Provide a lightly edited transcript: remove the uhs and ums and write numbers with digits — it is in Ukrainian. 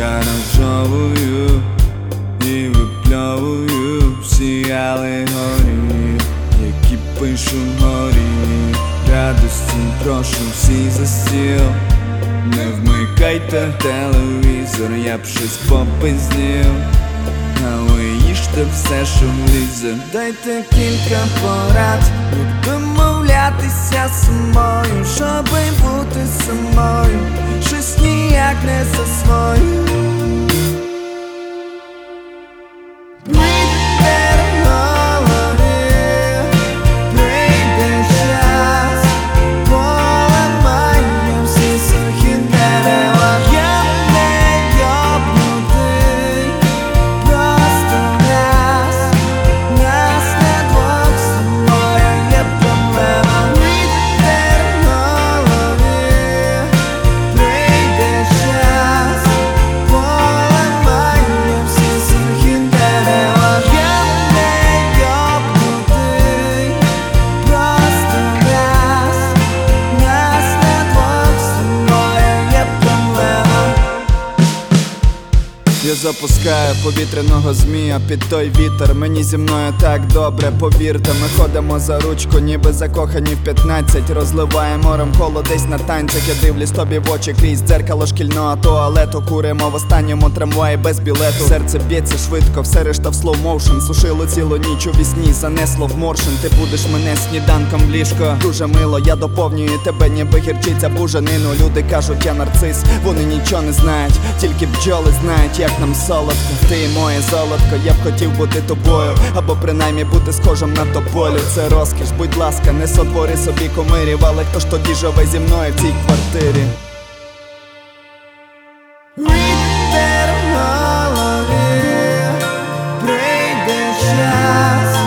Я розжовую і випльовую всі алегорії, які пишу вгорі. Радості прошу всі за стіл. Не вмикайте телевізор, я б щось попиздів. Але їжте все, що влізе. Дайте кілька порад, як домовлятися з самою, щоби бути самою, щось ніяк не засвою. Я запускаю повітряного змія під той вітер. Мені зі мною так добре, повірте. Ми ходимо за ручку, ніби закохані в 15. Розливаємо ромколо десь на танцях. Я дивлюсь тобі в очі крізь дзеркало шкільного туалету. Куримо в останньому трамваї без білету. Серце б'ється швидко, все решта в slow motion. Сушило цілу ніч у вісні, занесло в моршин. Ти будеш мене сніданком в ліжко. Дуже мило, я доповнюю тебе, ніби гірчиця буженину. Люди кажуть, я нарцис, вони нічого не знають. Тільки бджоли знають, як нам солодко. Ти моє золотко, я б хотів бути тобою, або принаймні бути схожим на тополю. Це розкіш, будь ласка, не сотвори собі кумирів. Але хто ж тоді живе зі мною в цій квартирі? Вітер в голові, прийде час.